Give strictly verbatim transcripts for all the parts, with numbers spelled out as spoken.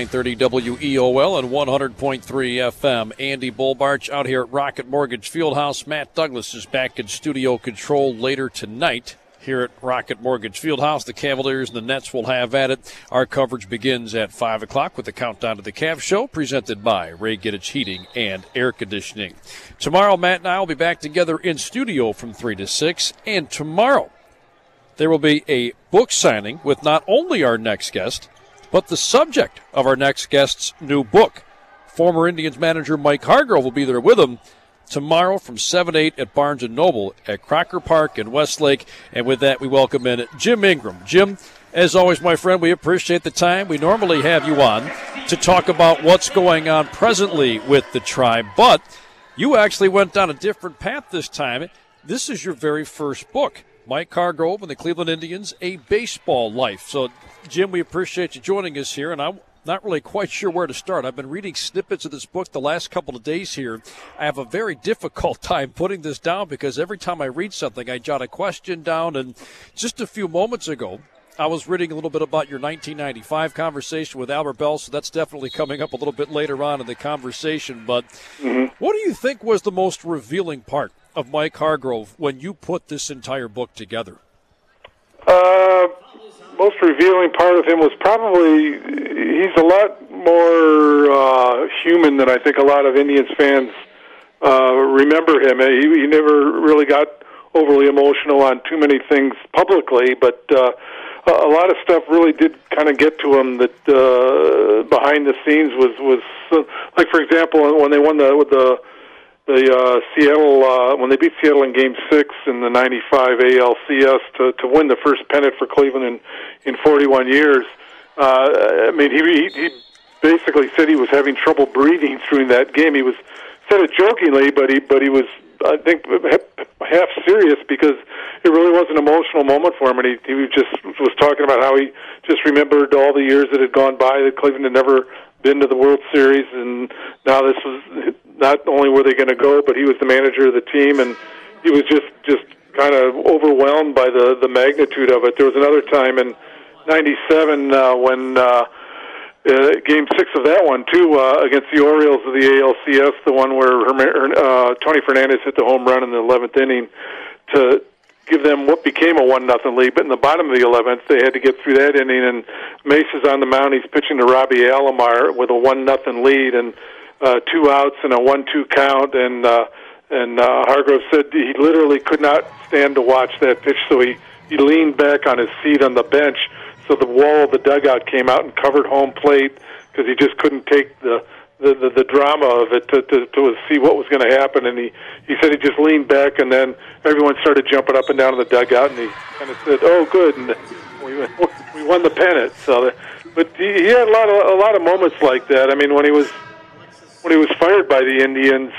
nine thirty W E O L and one hundred point three F M. Andy Bolbarch out here at Rocket Mortgage Fieldhouse. Matt Douglas is back in studio control later tonight here at Rocket Mortgage Fieldhouse. The Cavaliers and the Nets will have at it. Our coverage begins at five o'clock with the Countdown to the Cavs show presented by Ray Gittich Heating and Air Conditioning. Tomorrow, Matt and I will be back together in studio from three to six. And tomorrow, there will be a book signing with not only our next guest, but the subject of our next guest's new book. Former Indians manager Mike Hargrove will be there with him tomorrow from seven to eight at Barnes and Noble at Crocker Park in Westlake. And with that, we welcome in Jim Ingram. Jim, as always, my friend, we appreciate the time. We normally have you on to talk about what's going on presently with the Tribe, but you actually went down a different path this time. This is your very first book. Mike Hargrove and the Cleveland Indians, A Baseball Life. So, Jim, we appreciate you joining us here, and I'm not really quite sure where to start. I've been reading snippets of this book the last couple of days here. I have a very difficult time putting this down because every time I read something, I jot a question down, and just a few moments ago, I was reading a little bit about your nineteen ninety-five conversation with Albert Belle, so that's definitely coming up a little bit later on in the conversation. But mm-hmm. What do you think was the most revealing part of Mike Hargrove when you put this entire book together? Uh, most revealing part of him was probably he's a lot more uh, human than I think a lot of Indians fans uh, remember him. He, he never really got overly emotional on too many things publicly, but uh, a lot of stuff really did kind of get to him that uh, behind the scenes was was uh, like, for example, when they won the with the the uh, Seattle uh, when they beat Seattle in Game Six in the ninety-five A L C S to to win the first pennant for Cleveland in in forty-one years. Uh, I mean, he, he he basically said he was having trouble breathing through that game. He was said it jokingly, but he but he was, I think, half serious because it really was an emotional moment for him, and he, he just was talking about how he just remembered all the years that had gone by that Cleveland had never been to the World Series, and now this was not only were they going to go, but he was the manager of the team, and he was just just kind of overwhelmed by the the magnitude of it. There was another time in ninety-seven uh, when uh, uh, Game Six of that one too uh, against the Orioles of the A L C S, the one where Herm- uh, Tony Fernandez hit the home run in the eleventh inning to give them what became a one nothing lead. But in the bottom of the eleventh, they had to get through that inning, and Mace is on the mound. He's pitching to Robbie Alomar with a one nothing lead and uh, two outs and a one two count. And uh, and uh, Hargrove said he literally could not stand to watch that pitch, so he, he leaned back on his seat on the bench. So the wall of the dugout came out and covered home plate because he just couldn't take the The, the the drama of it to, to to see what was going to happen, and he he said he just leaned back, and then everyone started jumping up and down in the dugout, and he kind of said, "Oh, good," and we we won the pennant. So, that, but he, he had a lot of a lot of moments like that. I mean, when he was when he was fired by the Indians,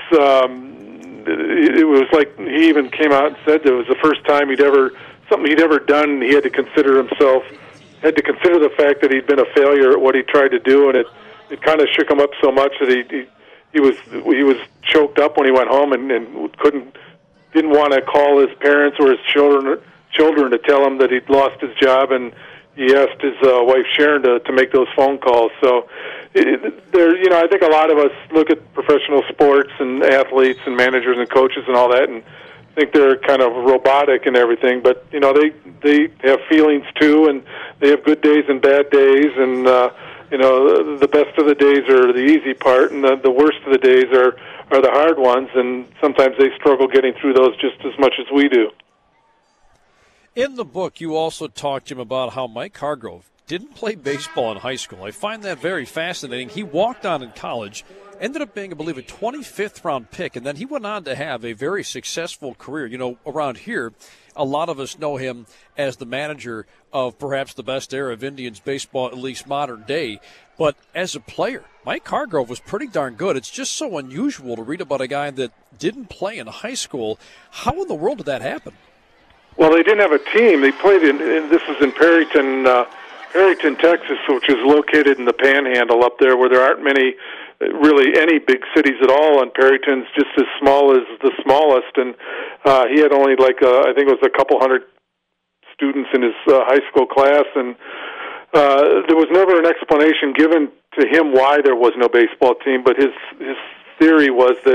um, it, it was like he even came out and said that it was the first time he'd ever something he'd ever done. He had to consider himself had to consider the fact that he'd been a failure at what he tried to do, and it. It kind of shook him up so much that he, he he was he was choked up when he went home and, and couldn't didn't want to call his parents or his children children to tell him that he'd lost his job, and he asked his uh, wife Sharon to, to make those phone calls. So it, there, you know, I think a lot of us look at professional sports and athletes and managers and coaches and all that and think they're kind of robotic and everything, but you know they they have feelings too, and they have good days and bad days, and uh, you know, the best of the days are the easy part, and the, the worst of the days are, are the hard ones, and sometimes they struggle getting through those just as much as we do. In the book, you also talked, Jim, about how Mike Hargrove didn't play baseball in high school. I find that very fascinating. He walked on in college, ended up being, I believe, a twenty-fifth round pick, and then he went on to have a very successful career. You know, around here, a lot of us know him as the manager of perhaps the best era of Indians baseball, at least modern day. But as a player, Mike Hargrove was pretty darn good. It's just so unusual to read about a guy that didn't play in high school. How in the world did that happen? Well, they didn't have a team. They played in, in this was in Perryton, uh, Perryton, Texas, which is located in the Panhandle up there, where there aren't many, really any big cities at all. And Perryton's just as small as the smallest. And uh, he had only like uh, I think it was a couple hundred students in his uh, high school class, and uh, there was never an explanation given to him why there was no baseball team, but his his theory was that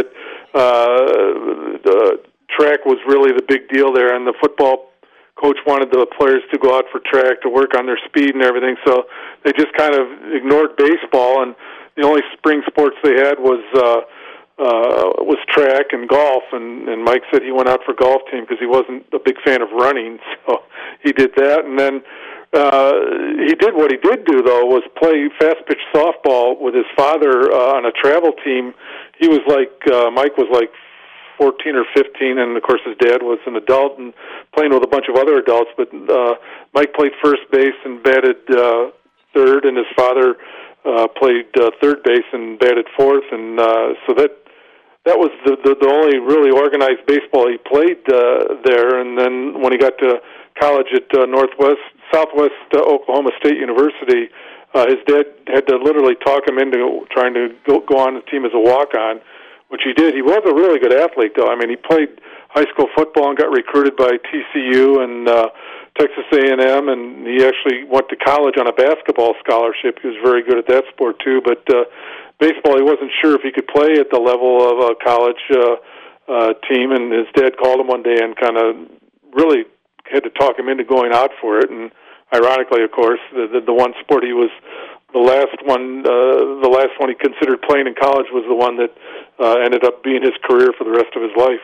uh, the track was really the big deal there, and the football coach wanted the players to go out for track to work on their speed and everything, so they just kind of ignored baseball, and the only spring sports they had was uh, uh, was track and golf, and, and Mike said he went out for golf team because he wasn't a big fan of running, so he did that, and then uh, he did what he did do, though, was play fast-pitch softball with his father uh, on a travel team. He was like, uh, Mike was like fourteen or fifteen, and of course his dad was an adult and playing with a bunch of other adults, but uh, Mike played first base and batted uh, third, and his father uh, played uh, third base and batted fourth, and uh, so that that was the, the, the only really organized baseball he played uh, there, and then when he got to college at uh, Northwest, Southwest uh, Oklahoma State University, uh, his dad had to literally talk him into trying to go, go on the team as a walk-on, which he did. He was a really good athlete, though. I mean, he played high school football and got recruited by T C U and uh, Texas A and M, and he actually went to college on a basketball scholarship. He was very good at that sport, too. But uh, baseball, he wasn't sure if he could play at the level of a college uh, uh, team, and his dad called him one day and kind of really had to talk him into going out for it. And ironically, of course, the, the, the one sport he was the last one, uh, the last one he considered playing in college was the one that uh, ended up being his career for the rest of his life.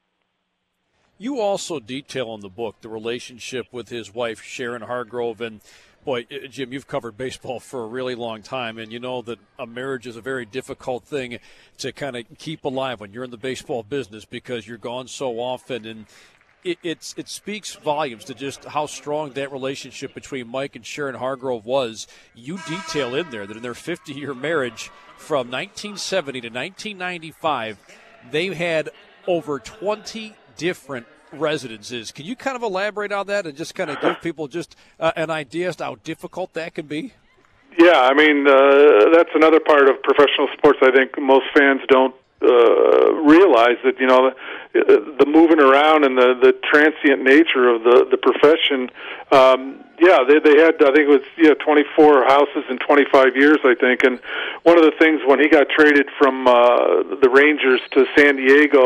You also detail in the book the relationship with his wife, Sharon Hargrove, and boy, Jim, you've covered baseball for a really long time, and you know that a marriage is a very difficult thing to kind of keep alive when you're in the baseball business because you're gone so often, and It, it's, it speaks volumes to just how strong that relationship between Mike and Sharon Hargrove was. You detail in there that in their fifty-year marriage from nineteen seventy to nineteen ninety-five, they had over twenty different residences. Can you kind of elaborate on that and just kind of give people just uh, an idea as to how difficult that can be? Yeah, I mean, uh, that's another part of professional sports I think most fans don't Uh, realize that, you know, the, the moving around and the, the transient nature of the, the profession, um, yeah, they, they had, I think it was, yeah, twenty-four houses in twenty-five years, I think, and one of the things when he got traded from uh, the Rangers to San Diego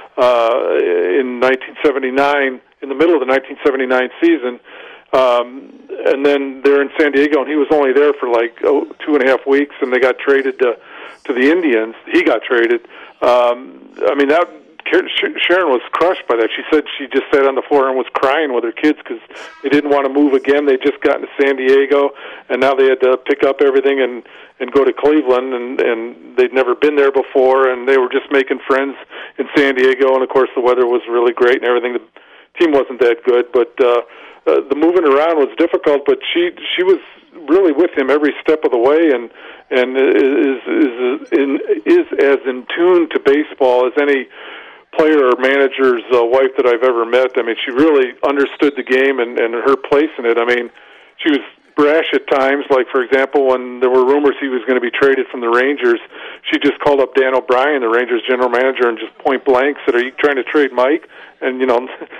uh, in nineteen seventy-nine, in the middle of the nineteen seventy-nine season, um, and then they're in San Diego, and he was only there for like oh, two and a half weeks, and they got traded to, to the Indians. He got traded. Um, I mean, that Sharon was crushed by that. She said she just sat on the floor and was crying with her kids because they didn't want to move again. They'd just gotten to San Diego, and now they had to pick up everything and, and go to Cleveland, and, and they'd never been there before, and they were just making friends in San Diego, and, of course, the weather was really great and everything. The team wasn't that good, but uh, uh, the moving around was difficult, but she she was really with him every step of the way, and and is is in, is as in tune to baseball as any player or manager's uh, wife that I've ever met. I mean, she really understood the game and, and her place in it. I mean, she was brash at times. Like, for example, when there were rumors he was going to be traded from the Rangers, she just called up Dan O'Brien, the Rangers general manager, and just point blank said, "Are you trying to trade Mike?" And, you know,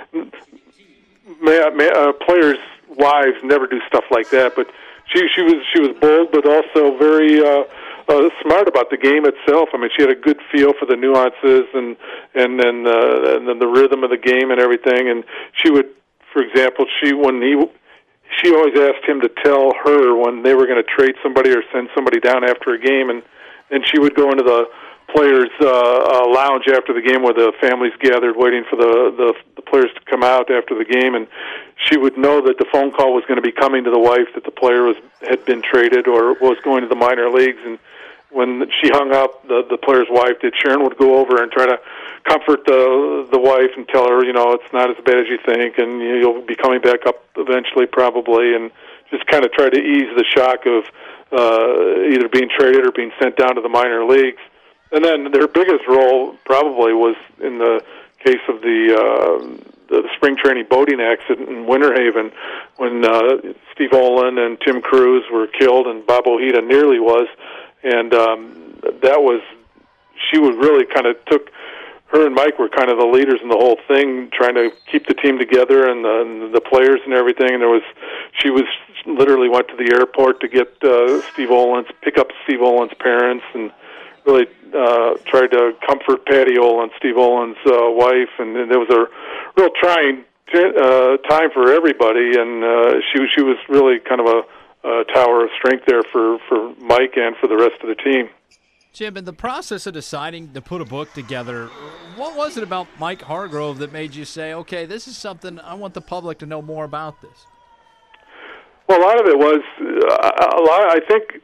may, may, uh, players' wives never do stuff like that, but She she was she was bold, but also very uh, uh, smart about the game itself. I mean, she had a good feel for the nuances and and then uh, and then the rhythm of the game and everything. And she would, for example, she when he she always asked him to tell her when they were going to trade somebody or send somebody down after a game, and and she would go into the players' uh, uh, lounge after the game where the families gathered waiting for the, the the players to come out after the game, and she would know that the phone call was going to be coming to the wife that the player was had been traded or was going to the minor leagues. And when she hung up, the the player's wife did. Sharon would go over and try to comfort the the wife and tell her, you know, it's not as bad as you think, and you'll be coming back up eventually, probably, and just kind of try to ease the shock of uh, either being traded or being sent down to the minor leagues. And then their biggest role probably was in the case of the uh, the spring training boating accident in Winter Haven when uh, Steve Olin and Tim Cruz were killed and Bob Ojeda nearly was. And um, that was, she would really kind of took her and Mike were kind of the leaders in the whole thing, trying to keep the team together and the, and the players and everything. And there was, she was literally went to the airport to get uh, Steve Olin's, pick up Steve Olin's parents, and really uh, tried to comfort Patty Olin, Steve Olin's uh, wife. And, and there was a real trying t- uh, time for everybody. And uh, she she was really kind of a, a tower of strength there for, for Mike and for the rest of the team. Jim, in the process of deciding to put a book together, what was it about Mike Hargrove that made you say, okay, this is something I want the public to know more about this? Well, a lot of it was, uh, a lot. I think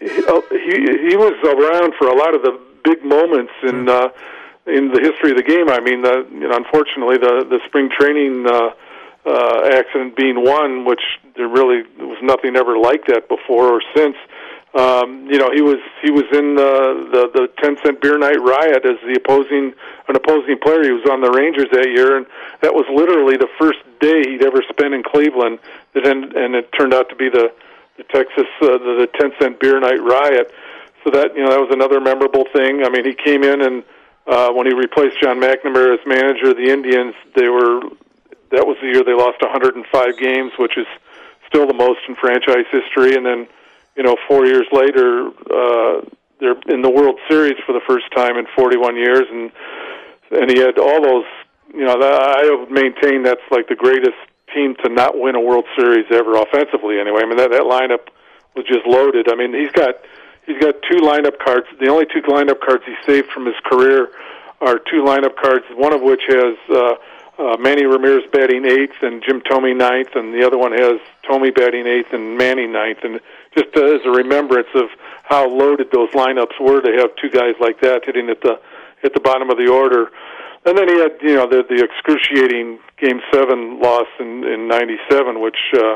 he he was around for a lot of the big moments in uh, in the history of the game. I mean, the, you know, unfortunately, the the spring training uh, uh, accident being one, which there really was nothing ever like that before or since. Um, you know, he was he was in the, the the ten cent beer night riot as the opposing an opposing player. He was on the Rangers that year, and that was literally the first day he'd ever spent in Cleveland. That and, and it turned out to be the the Texas uh, the, the ten cent beer night riot. So that you know that was another memorable thing. I mean, he came in and uh, when he replaced John McNamara as manager of the Indians, they were that was the year they lost one hundred five games, which is still the most in franchise history. And then, you know, four years later, uh, they're in the World Series for the first time in forty-one years, and and he had all those. You know, I would maintain that's like the greatest team to not win a World Series ever, offensively. Anyway, I mean that that lineup was just loaded. I mean, he's got he's got two lineup cards. The only two lineup cards he saved from his career are two lineup cards. One of which has uh, uh, Manny Ramirez batting eighth and Jim Thome ninth, and the other one has Thome batting eighth and Manny ninth. And just uh, as a remembrance of how loaded those lineups were to have two guys like that hitting at the at the bottom of the order. And then he had, you know, the, the excruciating Game Seven loss in in ninety-seven, which uh,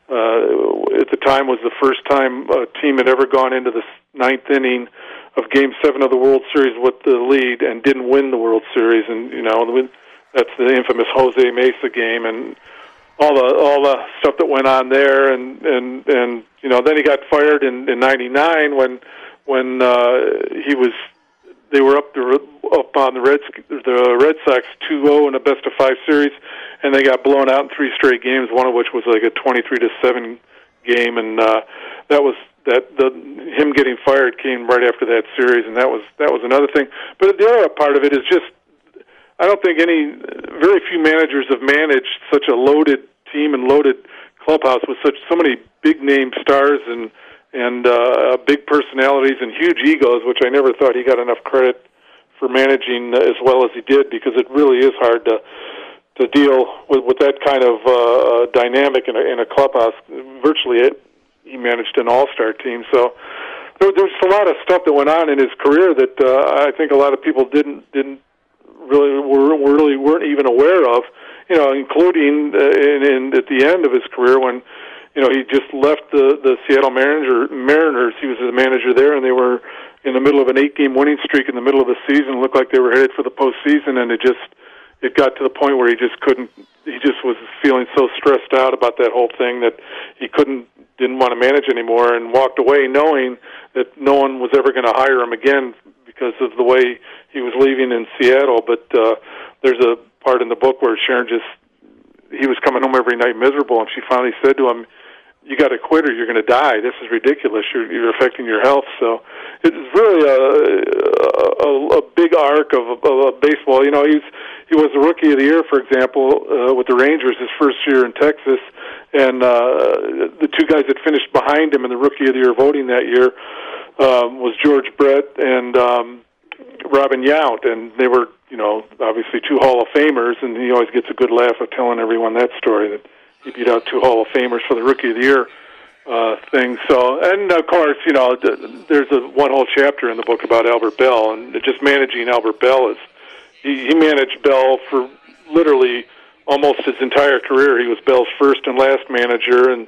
uh, at the time was the first time a team had ever gone into the ninth inning of Game Seven of the World Series with the lead and didn't win the World Series. And you know, that's the infamous Jose Mesa game and all the all the stuff that went on there. And and and you know, then he got fired in in ninety-nine when when uh, he was. They were up the, up on the Reds the Red Sox two oh in a best of five series, and they got blown out in three straight games. One of which was like a twenty-three to seven game, and uh, that was that the him getting fired came right after that series, and that was that was another thing. But the other part of it is just I don't think any very few managers have managed such a loaded team and loaded clubhouse with such so many big name stars and. and uh, big personalities and huge egos, which I never thought he got enough credit for managing as well as he did, because it really is hard to to deal with, with that kind of uh, dynamic in a, in a clubhouse. Virtually, it, he managed an all-star team, so there, there's a lot of stuff that went on in his career that uh, I think a lot of people didn't didn't really were really weren't even aware of. You know, including uh, in, in at the end of his career when. You know, he just left the, the Seattle Manager, Mariners. He was the manager there, and they were in the middle of an eight-game winning streak in the middle of the season. It looked like they were headed for the postseason, and it just it got to the point where he just couldn't. He just was feeling so stressed out about that whole thing that he couldn't, didn't want to manage anymore, and walked away knowing that no one was ever going to hire him again because of the way he was leaving in Seattle. But uh, there's a part in the book where Sharon just he was coming home every night miserable, and she finally said to him, you got to quit or you're going to die. This is ridiculous. You're, you're affecting your health. So it's really a, a, a big arc of, of, of baseball. You know, he's he was the Rookie of the Year, for example, uh, with the Rangers his first year in Texas, and uh, the two guys that finished behind him in the Rookie of the Year voting that year um, was George Brett and um, Robin Yount, and they were, you know, obviously two Hall of Famers, and he always gets a good laugh of telling everyone that story that. He beat out two Hall of Famers for the Rookie of the Year uh, thing. So, and of course, you know, there's a one whole chapter in the book about Albert Bell, and just managing Albert Bell is he, he managed Bell for literally almost his entire career. He was Bell's first and last manager, and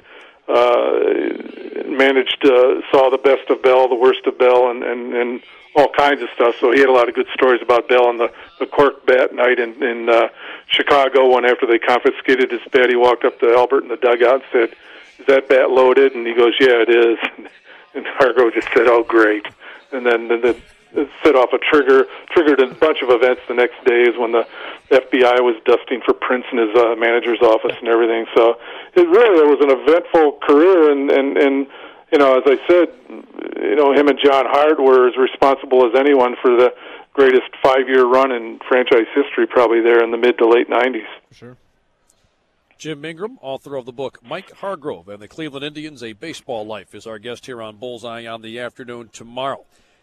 uh, managed uh, saw the best of Bell, the worst of Bell, and, and, and all kinds of stuff. So he had a lot of good stories about Bell and the, the cork bat night in, in uh, Chicago when after they confiscated his bat, he walked up to Albert in the dugout and said, is that bat loaded? And he goes, yeah, it is. And Hargrove just said, oh, great. And then the, the set off a trigger, triggered a bunch of events the next day is when the F B I was dusting for prints in his uh, manager's office and everything. So it really it was an eventful career, and, and, and you know, as I said, you know, him and John Hart were as responsible as anyone for the greatest five-year run in franchise history, probably there in the mid to late nineties. Sure. Jim Ingram, author of the book Mike Hargrove and the Cleveland Indians, A Baseball Life, is our guest here on Bullseye on the Afternoon tomorrow.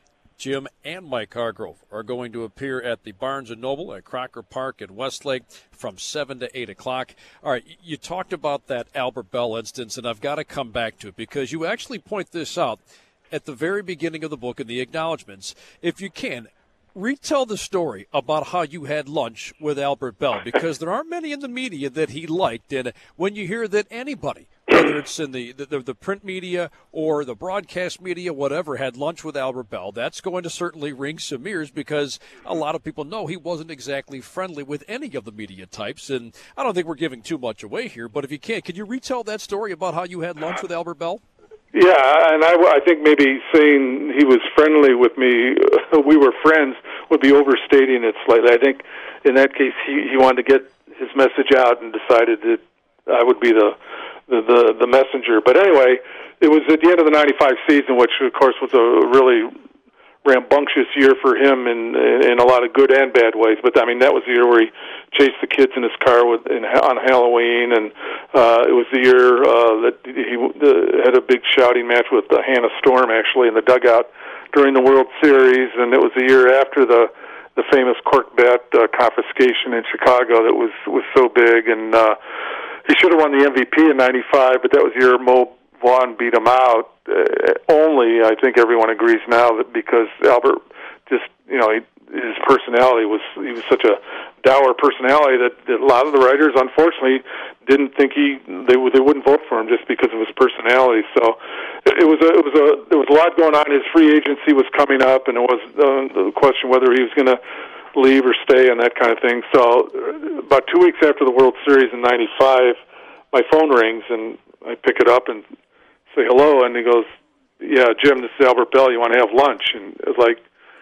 Jim and Mike Hargrove are going to appear at the Barnes and Noble at Crocker Park in Westlake from seven to eight o'clock. All right, you talked about that Albert Belle instance, and I've got to come back to it because you actually point this out at the very beginning of the book in the acknowledgments. If you can, retell the story about how you had lunch with Albert Belle, because there aren't many in the media that he liked. And when you hear that anybody, whether it's in the, the, the print media or the broadcast media, whatever, had lunch with Albert Belle, that's going to certainly ring some ears, because a lot of people know he wasn't exactly friendly with any of the media types. And I don't think we're giving too much away here, but if you can, could you retell that story about how you had lunch with Albert Belle? Yeah, and I, I think maybe saying he was friendly with me, we were friends, would be overstating it slightly. I think in that case he, he wanted to get his message out and decided that I would be the, the, the, the messenger. But anyway, it was at the end of the ninety-five season, which of course was a really rambunctious year for him in, in, in a lot of good and bad ways. But I mean, that was the year where he chased the kids in his car with in, on Halloween, and uh, it was the year uh, that he uh, had a big shouting match with uh, Hannah Storm, actually, in the dugout during the World Series. And it was the year after the the famous cork bat uh, confiscation in Chicago that was was so big. And uh, he should have won the M V P in ninety-five, but that was the year Mo Vaughn beat him out. Uh, only, I think everyone agrees now that because Albert just, you know, he, his personality was, he was such a dour personality that, that a lot of the writers, unfortunately, didn't think he, they would, they wouldn't vote for him just because of his personality. So it, it was a, it was a, there was a lot going on. His free agency was coming up, and it was uh, the question whether he was going to leave or stay and that kind of thing. So about two weeks after the World Series in ninety-five, my phone rings, and I pick it up and say hello, and he goes, "Yeah, Jim, this is Albert Belle. You want to have lunch?" And it was like,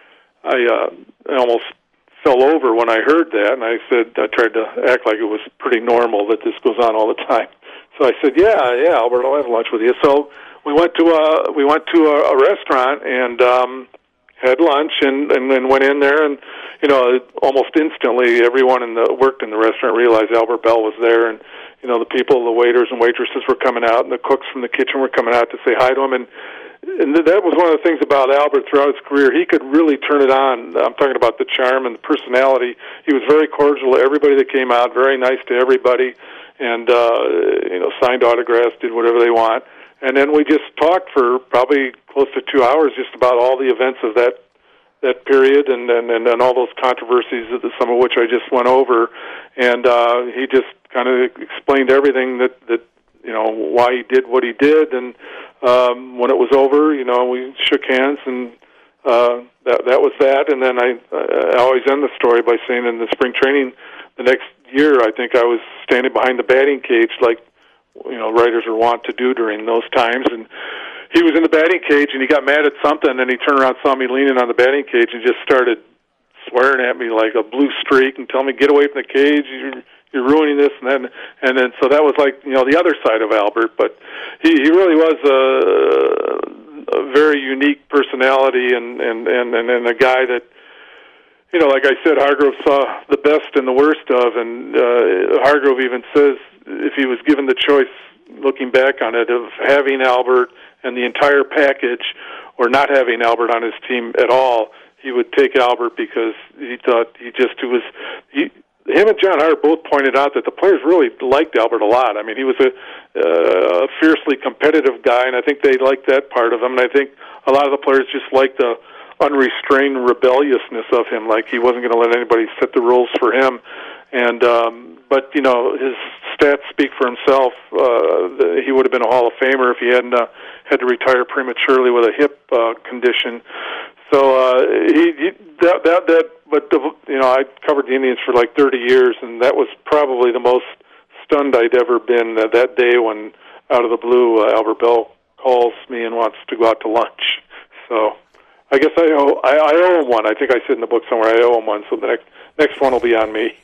I, uh, I almost fell over when I heard that, and I said, I tried to act like it was pretty normal that this goes on all the time. So I said, "Yeah, yeah, Albert, I'll have lunch with you." So we went to a we went to a, a restaurant and um, had lunch, and, and then went in there, and you know, almost instantly, everyone in the worked in the restaurant realized Albert Belle was there, and you know, the people, the waiters and waitresses were coming out, and the cooks from the kitchen were coming out to say hi to him. And, and that was one of the things about Albert throughout his career. He could really turn it on. I'm talking about the charm and the personality. He was very cordial to everybody that came out, very nice to everybody, and, uh, you know, signed autographs, did whatever they want. And then we just talked for probably close to two hours just about all the events of that that period, and, and, and all those controversies, some of which I just went over. And uh, he just kind of explained everything that, that, you know, why he did what he did. And um, when it was over, you know, we shook hands, and uh, that that was that. And then I, I always end the story by saying in the spring training the next year, I think I was standing behind the batting cage like, you know, writers are wont to do during those times. And he was in the batting cage, and he got mad at something, and he turned around, saw me leaning on the batting cage, and just started swearing at me like a blue streak and telling me, "Get away from the cage, you're, you're ruining this." And then, and then, so that was like, you know, the other side of Albert. But he, he really was a, a very unique personality, and, and, and, and, and a guy that, you know, like I said, Hargrove saw the best and the worst of, and uh, Hargrove even says if he was given the choice, looking back on it, of having Albert and the entire package, or not having Albert on his team at all, he would take Albert, because he thought he just he was he, him and John Hart both pointed out that the players really liked Albert a lot. I mean, he was a uh, fiercely competitive guy, and I think they liked that part of him. And I think a lot of the players just liked the unrestrained rebelliousness of him, like he wasn't going to let anybody set the rules for him. And um, but you know, his stats speak for himself. Uh, he would have been a Hall of Famer if he hadn't uh, had to retire prematurely with a hip uh, condition. So uh, he, he that that that. But the, you know, I covered the Indians for like thirty years, and that was probably the most stunned I'd ever been uh, that day when, out of the blue, uh, Albert Belle calls me and wants to go out to lunch. So I guess I owe I, I owe him one. I think I said in the book somewhere I owe him one. So the next next one will be on me.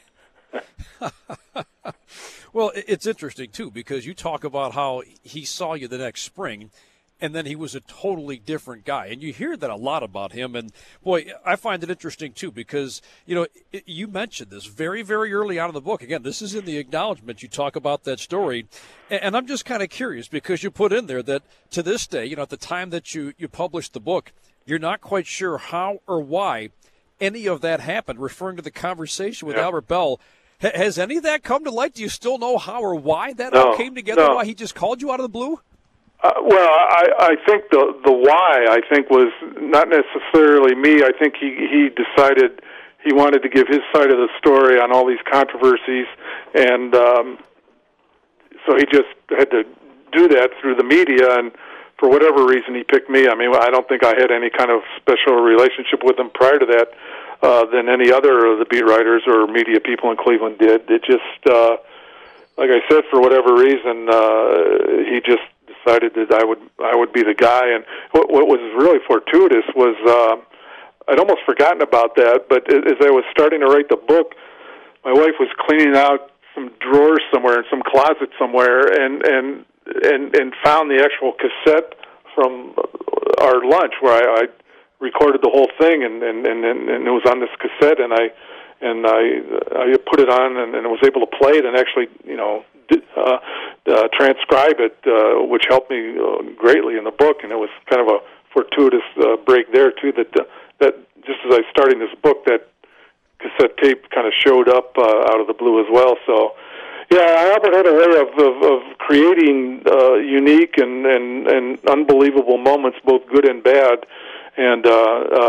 Well, it's interesting, too, because you talk about how he saw you the next spring, and then he was a totally different guy. And you hear that a lot about him. And, boy, I find it interesting, too, because, you know, it, you mentioned this very, very early on in the book. Again, this is in the acknowledgement. You talk about that story. And, and I'm just kind of curious because you put in there that to this day, you know, at the time that you, you published the book, you're not quite sure how or why any of that happened, referring to the conversation with yeah. Albert Belle. Has any of that come to light? Do you still know how or why that no, all came together? No. Why he just called you out of the blue? Uh, well, I, I think the the why I think was not necessarily me. I think he he decided he wanted to give his side of the story on all these controversies, and um, so he just had to do that through the media. And for whatever reason, he picked me. I mean, I don't think I had any kind of special relationship with him prior to that. Uh, than any other of the beat writers or media people in Cleveland did. It just, uh, like I said, for whatever reason, uh, he just decided that I would I would be the guy. And what, what was really fortuitous was uh, I'd almost forgotten about that. But as I was starting to write the book, my wife was cleaning out some drawers somewhere in some closet somewhere, and and and, and found the actual cassette from our lunch where I. I recorded the whole thing, and, and, and, and it was on this cassette, and I and I I put it on, and, and was able to play it, and actually, you know, uh, uh, transcribe it, uh, which helped me uh, greatly in the book. And it was kind of a fortuitous uh, break there too. That uh, that just as I was starting this book, that cassette tape kind of showed up uh, out of the blue as well. So. Yeah, Albert had a way of, of, of creating uh, unique and, and, and unbelievable moments, both good and bad. And uh,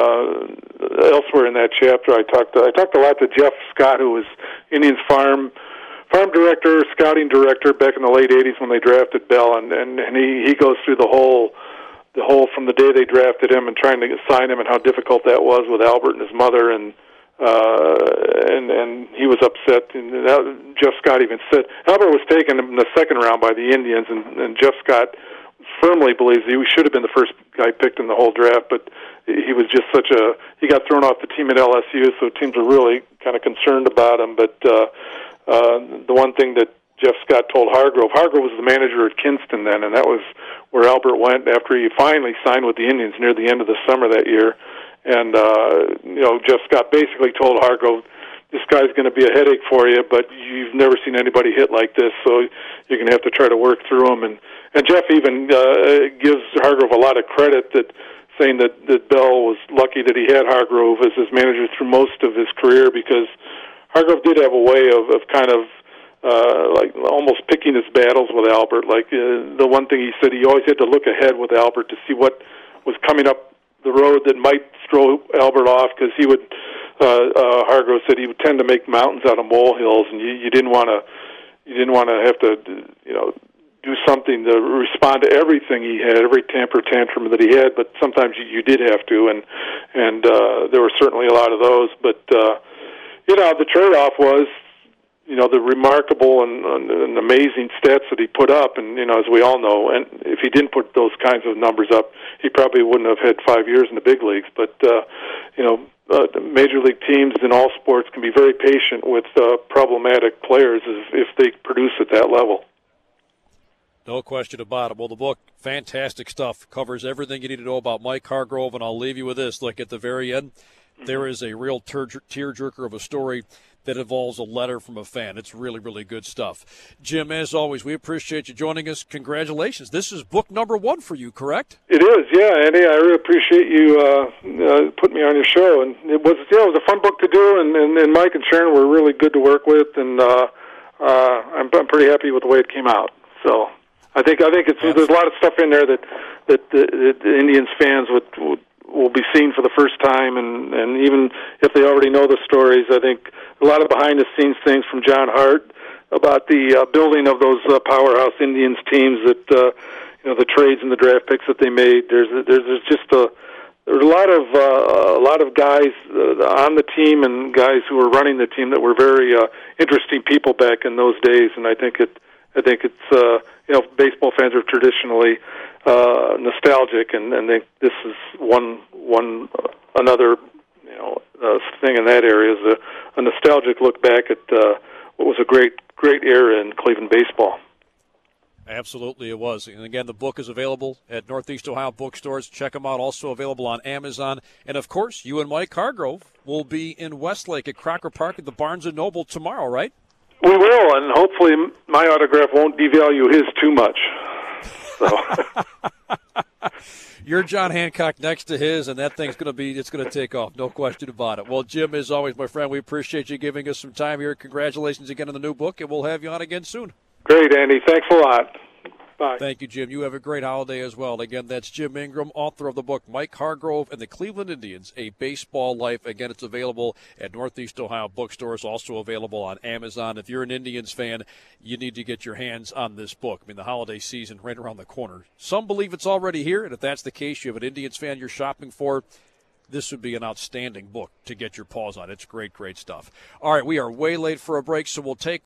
uh, elsewhere in that chapter, I talked to, I talked a lot to Jeff Scott, who was Indians farm farm director, scouting director back in the late eighties when they drafted Bell, and, and, and he, he goes through the whole the whole from the day they drafted him and trying to sign him and how difficult that was with Albert and his mother, and uh, and and he was upset. And that, Jeff Scott even said Albert was taken in the second round by the Indians, and, and Jeff Scott firmly believes he should have been the first guy picked in the whole draft, but he was just such a he got thrown off the team at L S U, so teams were really kind of concerned about him. But uh, uh, the one thing that Jeff Scott told Hargrove, Hargrove was the manager at Kinston then, and that was where Albert went after he finally signed with the Indians near the end of the summer that year. And uh, you know, Jeff Scott basically told Hargrove, this guy's going to be a headache for you, but you've never seen anybody hit like this, so you're going to have to try to work through him. And, and Jeff even uh, gives Hargrove a lot of credit, that saying that, that Bell was lucky that he had Hargrove as his manager through most of his career, because Hargrove did have a way of, of kind of uh, like almost picking his battles with Albert. Like uh, the one thing he said, he always had to look ahead with Albert to see what was coming up the road that might throw Albert off, because he would, uh, uh, Hargrove said he would tend to make mountains out of molehills, and you, you didn't want to, you didn't want to have to, you know, do something to respond to everything he had, every temper tantrum that he had, but sometimes you, you did have to, and and uh, there were certainly a lot of those. But uh, you know, the trade-off was, you know, the remarkable and, and, and amazing stats that he put up, and you know, as we all know, and if he didn't put those kinds of numbers up, he probably wouldn't have had five years in the big leagues. But uh, you know, uh, the major league teams in all sports can be very patient with uh, problematic players if, if they produce at that level. No question about it. Well, the book, fantastic stuff, covers everything you need to know about Mike Hargrove, and I'll leave you with this. Look, at the very end, there is a real tearjerker of a story that involves a letter from a fan. It's really, really good stuff. Jim, as always, we appreciate you joining us. Congratulations. This is book number one for you, correct? It is, yeah, Andy. I really appreciate you uh, uh, putting me on your show. And it was, yeah, it was a fun book to do, and, and, and Mike and Sharon were really good to work with, and uh, uh, I'm, I'm pretty happy with the way it came out. So I think I think it's yes. There's a lot of stuff in there that that the, that the Indians fans would, would will be seeing for the first time, and, and even if they already know the stories, I think a lot of behind-the-scenes things from John Hart about the uh, building of those uh, powerhouse Indians teams, that uh, you know, the trades and the draft picks that they made. There's there's, there's just a there's a lot of uh, a lot of guys uh, on the team and guys who were running the team that were very uh, interesting people back in those days, and I think it I think it's uh, you know baseball fans are traditionally uh, nostalgic, and and think this is one one uh, another you know uh, thing in that area is a, a nostalgic look back at uh, what was a great great era in Cleveland baseball. Absolutely, it was. And again, the book is available at Northeast Ohio bookstores. Check them out. Also available on Amazon. And of course, you and Mike Hargrove will be in Westlake at Crocker Park at the Barnes and Noble tomorrow, right? We will, and hopefully my autograph won't devalue his too much. So. You're John Hancock next to his, and that thing's going to be, it's going to take off, no question about it. Well, Jim, as always, my friend, we appreciate you giving us some time here. Congratulations again on the new book, and we'll have you on again soon. Great, Andy. Thanks a lot. Bye. Thank you, Jim. You have a great holiday as well. Again, that's Jim Ingram, author of the book Mike Hargrove and the Cleveland Indians, A Baseball Life. Again, it's available at Northeast Ohio bookstores, also available on Amazon. If you're an Indians fan, you need to get your hands on this book. I mean, the holiday season right around the corner. Some believe it's already here, and if that's the case, you have an Indians fan you're shopping for, this would be an outstanding book to get your paws on. It's great, great stuff. All right, we are way late for a break, so we'll take